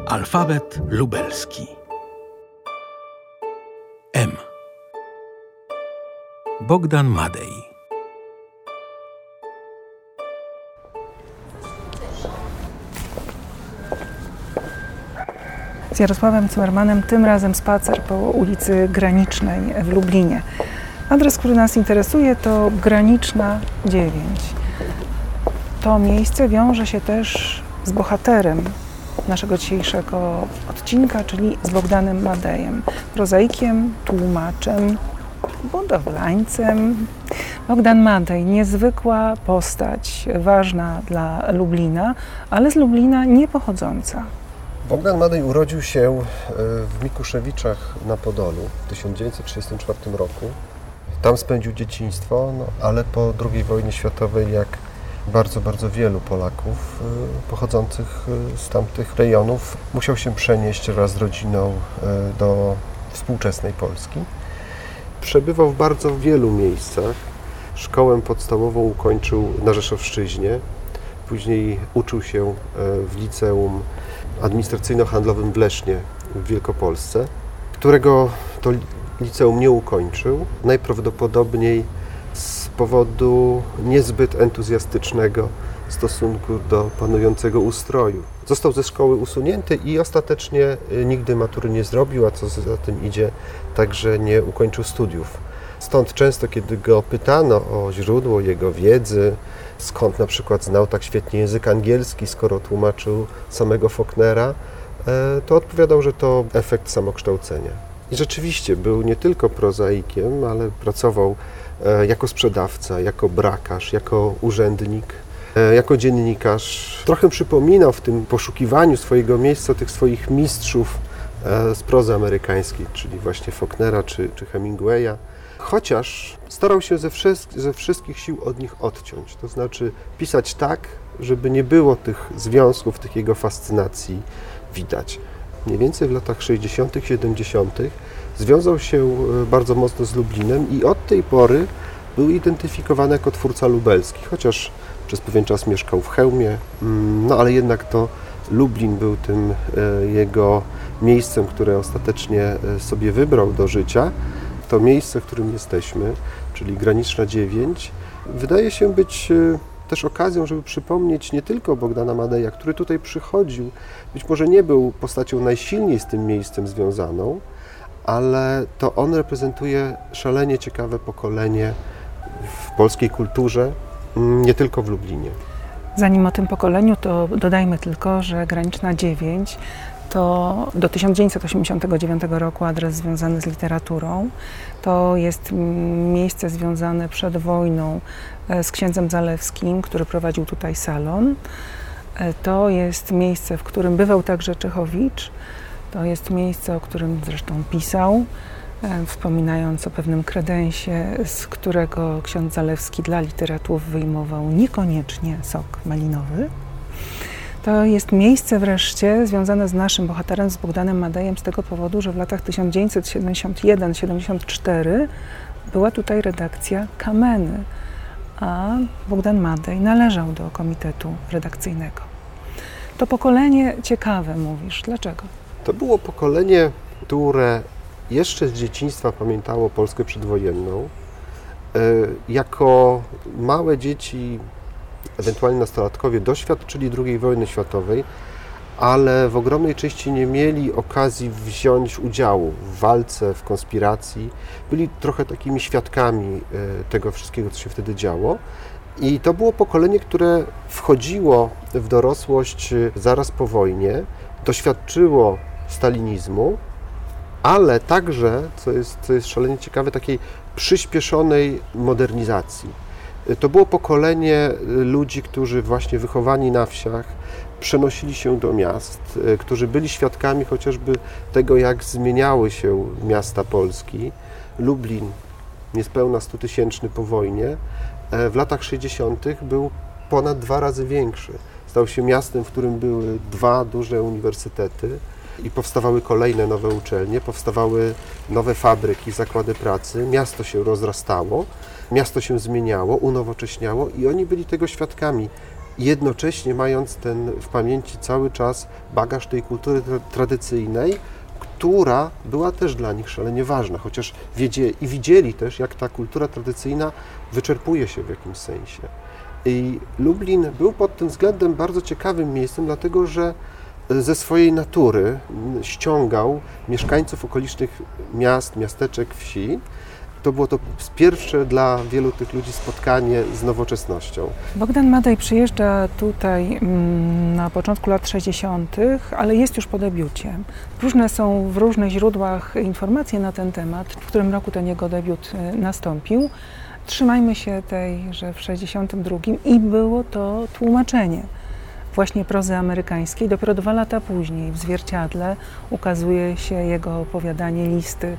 Alfabet lubelski. M. Bogdan Madej. Z Jarosławem Cimmermanem tym razem spacer po ulicy Granicznej w Lublinie. Adres, który nas interesuje, to Graniczna 9. To miejsce wiąże się też z bohaterem naszego dzisiejszego odcinka, czyli z Bogdanem Madejem, prozaikiem, tłumaczem, budowlańcem. Bogdan Madej, niezwykła postać, ważna dla Lublina, ale z Lublina nie pochodząca. Bogdan Madej urodził się w Mikuszewiczach na Podolu w 1934 roku. Tam spędził dzieciństwo, ale po II wojnie światowej, jak bardzo wielu Polaków pochodzących z tamtych rejonów, musiał się przenieść wraz z rodziną do współczesnej Polski. Przebywał w bardzo wielu miejscach. Szkołę podstawową ukończył na Rzeszowszczyźnie. Później uczył się w liceum administracyjno-handlowym w Lesznie w Wielkopolsce, którego to liceum nie ukończył. Najprawdopodobniej z powodu niezbyt entuzjastycznego stosunku do panującego ustroju. Został ze szkoły usunięty i ostatecznie nigdy matury nie zrobił, a co za tym idzie, także nie ukończył studiów. Stąd często, kiedy go pytano o źródło jego wiedzy, skąd na przykład znał tak świetnie język angielski, skoro tłumaczył samego Faulknera, to odpowiadał, że to efekt samokształcenia. I rzeczywiście był nie tylko prozaikiem, ale pracował jako sprzedawca, jako brakarz, jako urzędnik, jako dziennikarz. Trochę przypominał w tym poszukiwaniu swojego miejsca tych swoich mistrzów z prozy amerykańskiej, czyli właśnie Faulknera czy Hemingwaya. Chociaż starał się ze wszystkich sił od nich odciąć, to znaczy pisać tak, żeby nie było tych związków, tych jego fascynacji widać. Mniej więcej w latach 60., 70. związał się bardzo mocno z Lublinem i od tej pory był identyfikowany jako twórca lubelski, chociaż przez pewien czas mieszkał w Chełmie, ale jednak to Lublin był tym jego miejscem, które ostatecznie sobie wybrał do życia. To miejsce, w którym jesteśmy, czyli Graniczna 9, wydaje się być też okazją, żeby przypomnieć nie tylko Bogdana Madeja, który tutaj przychodził, być może nie był postacią najsilniej z tym miejscem związaną, ale to on reprezentuje szalenie ciekawe pokolenie w polskiej kulturze, nie tylko w Lublinie. Zanim o tym pokoleniu, to dodajmy tylko, że Graniczna 9 to do 1989 roku adres związany z literaturą. To jest miejsce związane przed wojną z księdzem Zalewskim, który prowadził tutaj salon. To jest miejsce, w którym bywał także Czechowicz. To jest miejsce, o którym zresztą pisał, wspominając o pewnym kredensie, z którego ksiądz Zalewski dla literatów wyjmował niekoniecznie sok malinowy. To jest miejsce wreszcie związane z naszym bohaterem, z Bogdanem Madejem, z tego powodu, że w latach 1971-74 była tutaj redakcja Kameny, a Bogdan Madej należał do komitetu redakcyjnego. To pokolenie ciekawe, mówisz. Dlaczego? To było pokolenie, które jeszcze z dzieciństwa pamiętało Polskę przedwojenną. Jako małe dzieci, ewentualnie nastolatkowie, doświadczyli II wojny światowej, ale w ogromnej części nie mieli okazji wziąć udziału w walce, w konspiracji. Byli trochę takimi świadkami tego wszystkiego, co się wtedy działo. I to było pokolenie, które wchodziło w dorosłość zaraz po wojnie, doświadczyło stalinizmu, ale także, co jest szalenie ciekawe, takiej przyspieszonej modernizacji. To było pokolenie ludzi, którzy właśnie wychowani na wsiach przenosili się do miast, którzy byli świadkami chociażby tego, jak zmieniały się miasta Polski. Lublin, niespełna 100-tysięczny po wojnie, w latach 60. był ponad 2 razy większy. Stał się miastem, w którym były 2 duże uniwersytety i powstawały kolejne nowe uczelnie, powstawały nowe fabryki, zakłady pracy, miasto się rozrastało, miasto się zmieniało, unowocześniało i oni byli tego świadkami. jednocześnie mając w pamięci cały czas bagaż tej kultury tradycyjnej, która była też dla nich szalenie ważna, chociaż widzieli też, jak ta kultura tradycyjna wyczerpuje się w jakimś sensie. I Lublin był pod tym względem bardzo ciekawym miejscem, dlatego że ze swojej natury ściągał mieszkańców okolicznych miast, miasteczek, wsi. To było to pierwsze dla wielu tych ludzi spotkanie z nowoczesnością. Bogdan Madej przyjeżdża tutaj na początku lat 60., ale jest już po debiucie. Różne są w różnych źródłach informacje na ten temat, w którym roku ten jego debiut nastąpił. Trzymajmy się tej, że w 62 i było to tłumaczenie właśnie prozy amerykańskiej. Dopiero 2 lata później w Zwierciadle ukazuje się jego opowiadanie Listy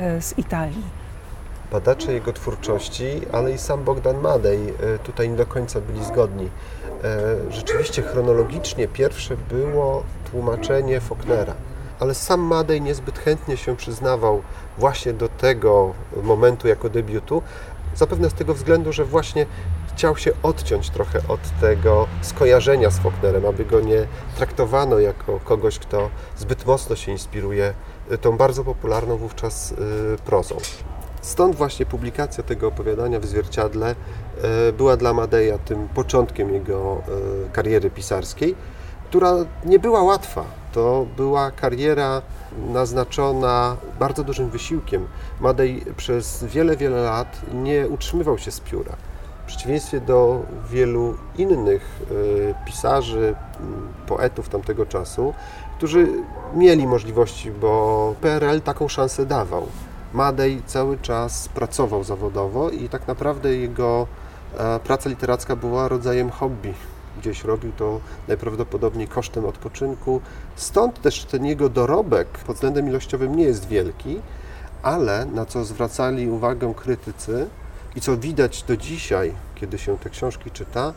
z Italii. Badacze jego twórczości, ale i sam Bogdan Madej tutaj nie do końca byli zgodni. Rzeczywiście chronologicznie pierwsze było tłumaczenie Faulknera, ale sam Madej niezbyt chętnie się przyznawał właśnie do tego momentu jako debiutu, zapewne z tego względu, że właśnie chciał się odciąć trochę od tego skojarzenia z Faulknerem, aby go nie traktowano jako kogoś, kto zbyt mocno się inspiruje tą bardzo popularną wówczas prozą. Stąd właśnie publikacja tego opowiadania w Zwierciadle była dla Madeja tym początkiem jego kariery pisarskiej, która nie była łatwa. To była kariera naznaczona bardzo dużym wysiłkiem. Madej przez wiele, wiele lat nie utrzymywał się z pióra. W przeciwieństwie do wielu innych pisarzy, poetów tamtego czasu, którzy mieli możliwości, bo PRL taką szansę dawał. Madej cały czas pracował zawodowo i tak naprawdę jego praca literacka była rodzajem hobby. Gdzieś robił to najprawdopodobniej kosztem odpoczynku. Stąd też ten jego dorobek pod względem ilościowym nie jest wielki, ale na co zwracali uwagę krytycy i co widać do dzisiaj, kiedy się te książki czyta,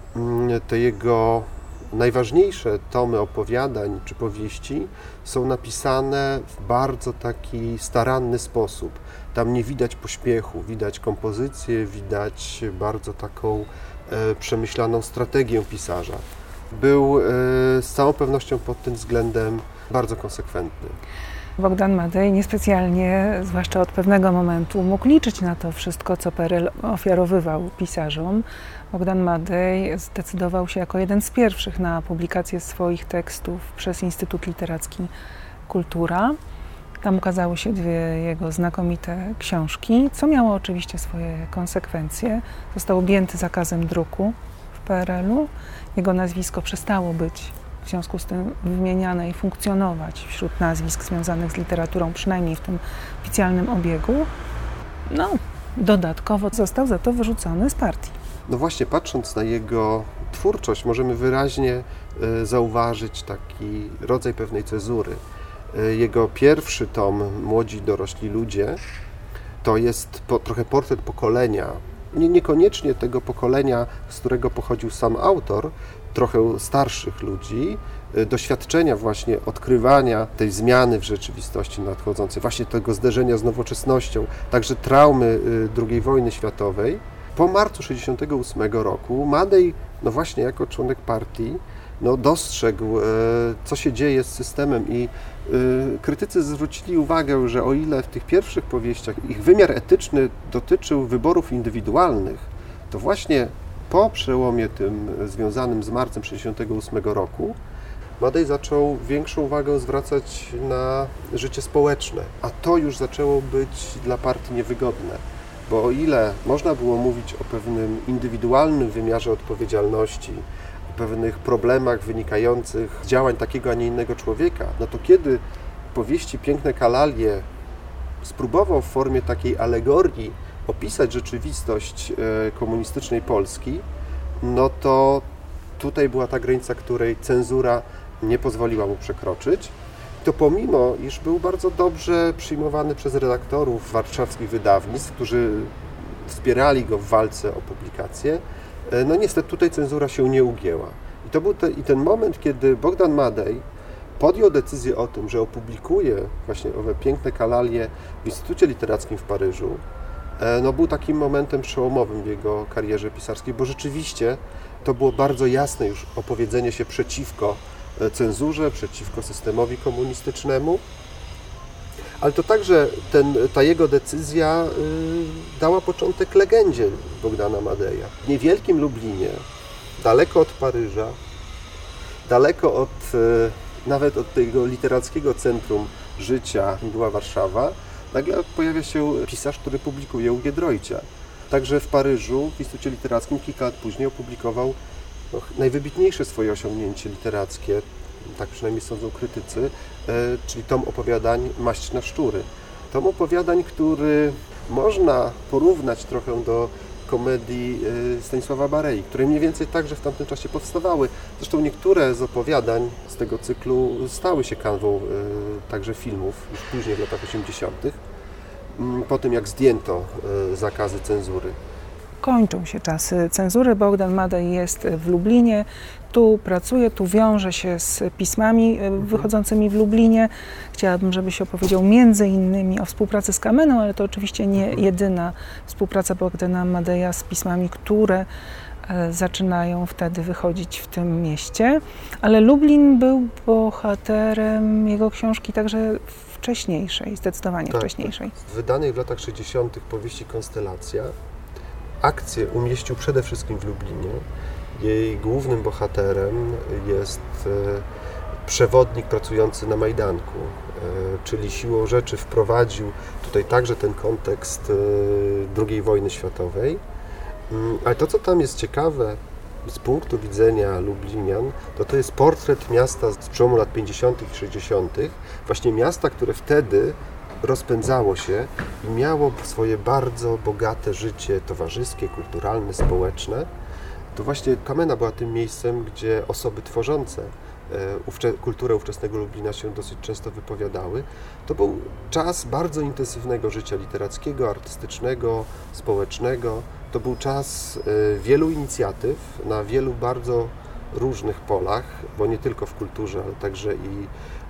te jego najważniejsze tomy opowiadań czy powieści są napisane w bardzo taki staranny sposób. Tam nie widać pośpiechu, widać kompozycję, widać bardzo taką przemyślaną strategię pisarza. Był z całą pewnością pod tym względem bardzo konsekwentny. Bogdan Madej niespecjalnie, zwłaszcza od pewnego momentu, mógł liczyć na to wszystko, co PRL ofiarowywał pisarzom. Bogdan Madej zdecydował się jako jeden z pierwszych na publikację swoich tekstów przez Instytut Literacki Kultura. Tam ukazały się 2 jego znakomite książki, co miało oczywiście swoje konsekwencje. Został objęty zakazem druku w PRL-u. Jego nazwisko przestało być w związku z tym wymieniane i funkcjonować wśród nazwisk związanych z literaturą, przynajmniej w tym oficjalnym obiegu. Dodatkowo został za to wyrzucony z partii. No właśnie, patrząc na jego twórczość, możemy wyraźnie zauważyć taki rodzaj pewnej cezury. Jego pierwszy tom, Młodzi dorośli ludzie, to jest trochę portret pokolenia, niekoniecznie tego pokolenia, z którego pochodził sam autor, trochę starszych ludzi, doświadczenia właśnie odkrywania tej zmiany w rzeczywistości nadchodzącej, właśnie tego zderzenia z nowoczesnością, także traumy II wojny światowej. Po marcu 1968 roku Madej, no właśnie jako członek partii, dostrzegł, co się dzieje z systemem i krytycy zwrócili uwagę, że o ile w tych pierwszych powieściach ich wymiar etyczny dotyczył wyborów indywidualnych, to właśnie po przełomie tym związanym z marcem 1968 roku Madej zaczął większą uwagę zwracać na życie społeczne, a to już zaczęło być dla partii niewygodne, bo o ile można było mówić o pewnym indywidualnym wymiarze odpowiedzialności, o pewnych problemach wynikających z działań takiego, a nie innego człowieka, to kiedy w powieści Piękne kalalie spróbował w formie takiej alegorii opisać rzeczywistość komunistycznej Polski, to tutaj była ta granica, której cenzura nie pozwoliła mu przekroczyć. To pomimo, iż był bardzo dobrze przyjmowany przez redaktorów warszawskich wydawnictw, którzy wspierali go w walce o publikację, niestety tutaj cenzura się nie ugięła. I to był ten moment, kiedy Bogdan Madej podjął decyzję o tym, że opublikuje właśnie owe Piękne kalalie w Instytucie Literackim w Paryżu. no, był takim momentem przełomowym w jego karierze pisarskiej, bo rzeczywiście to było bardzo jasne już opowiedzenie się przeciwko cenzurze, przeciwko systemowi komunistycznemu, ale to także ta jego decyzja dała początek legendzie Bogdana Madeja. W niewielkim Lublinie, daleko od Paryża, daleko nawet od tego literackiego centrum życia, była Warszawa, nagle pojawia się pisarz, który publikuje u Giedroycia. Także w Paryżu, w Instytucie Literackim, kilka lat później opublikował najwybitniejsze swoje osiągnięcie literackie, tak przynajmniej sądzą krytycy, czyli tom opowiadań Maść na szczury. Tom opowiadań, który można porównać trochę do komedii Stanisława Barei, które mniej więcej także w tamtym czasie powstawały. Zresztą niektóre z opowiadań z tego cyklu stały się kanwą także filmów już później w latach 80., po tym jak zdjęto zakazy cenzury. Kończą się czasy cenzury. Bogdan Madej jest w Lublinie, tu pracuje, tu wiąże się z pismami wychodzącymi w Lublinie. Chciałabym, żebyś opowiedział między innymi o współpracy z Kameną, ale to oczywiście nie jedyna współpraca Bogdana Madeja z pismami, które zaczynają wtedy wychodzić w tym mieście. Ale Lublin był bohaterem jego książki także wcześniejszej, zdecydowanie wcześniejszej. Tak. Wydanej w latach 60. powieści Konstelacja akcję umieścił przede wszystkim w Lublinie. Jej głównym bohaterem jest przewodnik pracujący na Majdanku, czyli siłą rzeczy wprowadził tutaj także ten kontekst II wojny światowej. Ale to, co tam jest ciekawe z punktu widzenia lublinian, to jest portret miasta z przełomu lat 50. i 60., właśnie miasta, które wtedy rozpędzało się i miało swoje bardzo bogate życie towarzyskie, kulturalne, społeczne. To właśnie Kamena była tym miejscem, gdzie osoby tworzące kulturę ówczesnego Lublina się dosyć często wypowiadały. To był czas bardzo intensywnego życia literackiego, artystycznego, społecznego. To był czas wielu inicjatyw na wielu bardzo różnych polach, bo nie tylko w kulturze, ale także i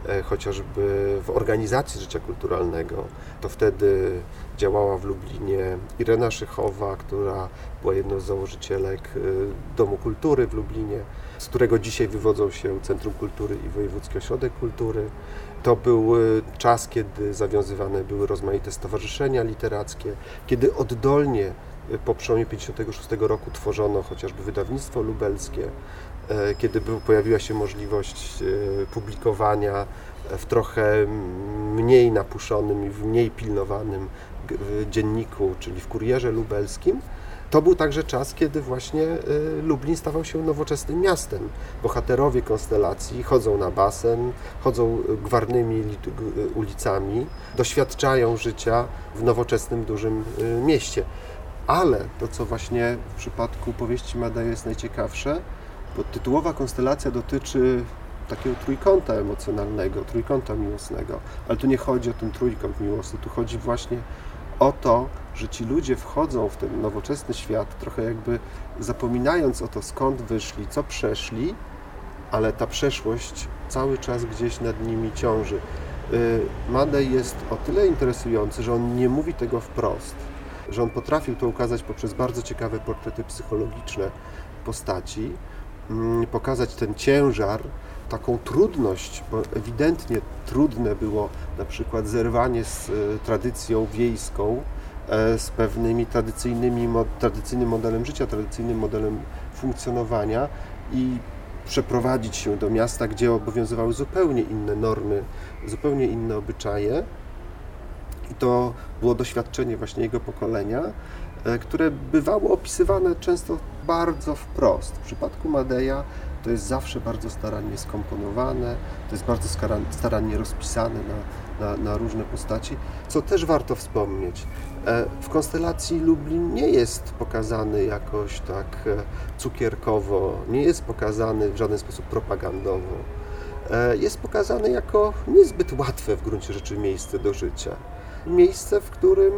chociażby w organizacji życia kulturalnego. To wtedy działała w Lublinie Irena Szychowa, która była jedną z założycielek Domu Kultury w Lublinie, z którego dzisiaj wywodzą się Centrum Kultury i Wojewódzki Ośrodek Kultury. To był czas, kiedy zawiązywane były rozmaite stowarzyszenia literackie, kiedy oddolnie po przełomie 1956 roku tworzono chociażby wydawnictwo lubelskie, kiedy pojawiła się możliwość publikowania w trochę mniej napuszonym i w mniej pilnowanym dzienniku, czyli w Kurierze Lubelskim. To był także czas, kiedy właśnie Lublin stawał się nowoczesnym miastem. Bohaterowie Konstelacji chodzą na basen, chodzą gwarnymi ulicami, doświadczają życia w nowoczesnym, dużym mieście. Ale to, co właśnie w przypadku powieści Madeja jest najciekawsze, bo tytułowa konstelacja dotyczy takiego trójkąta emocjonalnego, trójkąta miłosnego. Ale tu nie chodzi o ten trójkąt miłosny, tu chodzi właśnie o to, że ci ludzie wchodzą w ten nowoczesny świat, trochę jakby zapominając o to, skąd wyszli, co przeszli, ale ta przeszłość cały czas gdzieś nad nimi ciąży. Madej jest o tyle interesujący, że on nie mówi tego wprost, że on potrafił to ukazać poprzez bardzo ciekawe portrety psychologiczne postaci, pokazać ten ciężar, taką trudność, bo ewidentnie trudne było na przykład zerwanie z tradycją wiejską, z pewnymi tradycyjnym modelem życia, tradycyjnym modelem funkcjonowania i przeprowadzić się do miasta, gdzie obowiązywały zupełnie inne normy, zupełnie inne obyczaje. I to było doświadczenie właśnie jego pokolenia, które bywało opisywane często bardzo wprost. W przypadku Madeja to jest zawsze bardzo starannie skomponowane, to jest bardzo starannie rozpisane na różne postaci, co też warto wspomnieć. W konstelacji Lublin nie jest pokazany jakoś tak cukierkowo, nie jest pokazany w żaden sposób propagandowo. Jest pokazany jako niezbyt łatwe w gruncie rzeczy miejsce do życia. Miejsce, w którym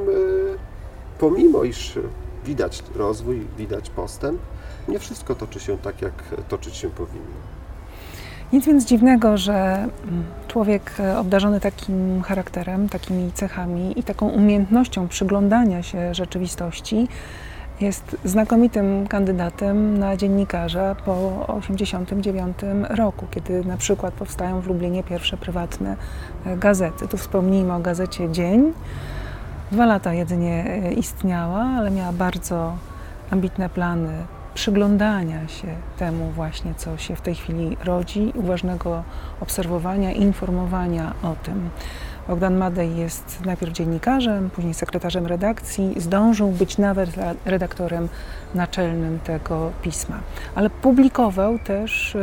pomimo iż widać rozwój, widać postęp, nie wszystko toczy się tak, jak toczyć się powinno. Nic więc dziwnego, że człowiek obdarzony takim charakterem, takimi cechami i taką umiejętnością przyglądania się rzeczywistości jest znakomitym kandydatem na dziennikarza po 1989 roku, kiedy na przykład powstają w Lublinie pierwsze prywatne gazety. Tu wspomnijmy o gazecie Dzień. 2 lata jedynie istniała, ale miała bardzo ambitne plany przyglądania się temu właśnie, co się w tej chwili rodzi, uważnego obserwowania i informowania o tym. Bogdan Madej jest najpierw dziennikarzem, później sekretarzem redakcji, zdążył być nawet redaktorem naczelnym tego pisma, ale publikował też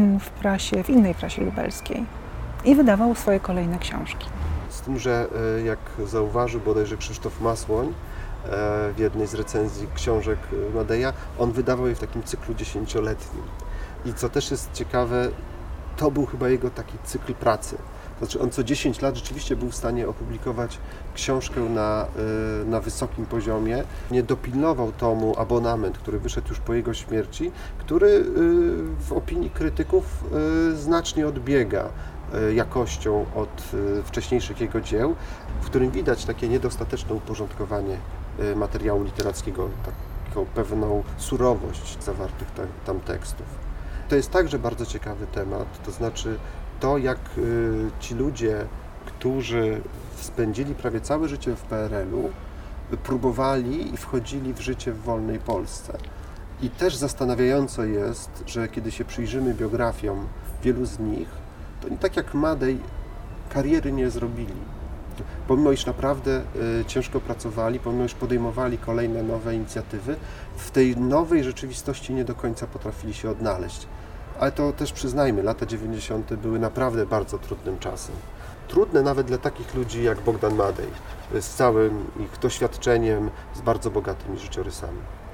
w innej prasie lubelskiej i wydawał swoje kolejne książki. Z tym, że jak zauważył bodajże Krzysztof Masłoń w jednej z recenzji książek Madeja, on wydawał je w takim cyklu 10-letnim. I co też jest ciekawe, to był chyba jego taki cykl pracy. Znaczy on co 10 lat rzeczywiście był w stanie opublikować książkę na wysokim poziomie. Nie dopilnował tomu abonament, który wyszedł już po jego śmierci, który w opinii krytyków znacznie odbiega jakością od wcześniejszych jego dzieł, w którym widać takie niedostateczne uporządkowanie materiału literackiego, taką pewną surowość zawartych tam tekstów. To jest także bardzo ciekawy temat, to znaczy to, jak ci ludzie, którzy spędzili prawie całe życie w PRL-u, próbowali i wchodzili w życie w wolnej Polsce. I też zastanawiająco jest, że kiedy się przyjrzymy biografiom wielu z nich, to nie tak jak Madej kariery nie zrobili. Pomimo iż naprawdę ciężko pracowali, pomimo iż podejmowali kolejne nowe inicjatywy, w tej nowej rzeczywistości nie do końca potrafili się odnaleźć. Ale to też przyznajmy, lata 90. były naprawdę bardzo trudnym czasem. Trudne nawet dla takich ludzi jak Bogdan Madej, z całym ich doświadczeniem, z bardzo bogatymi życiorysami.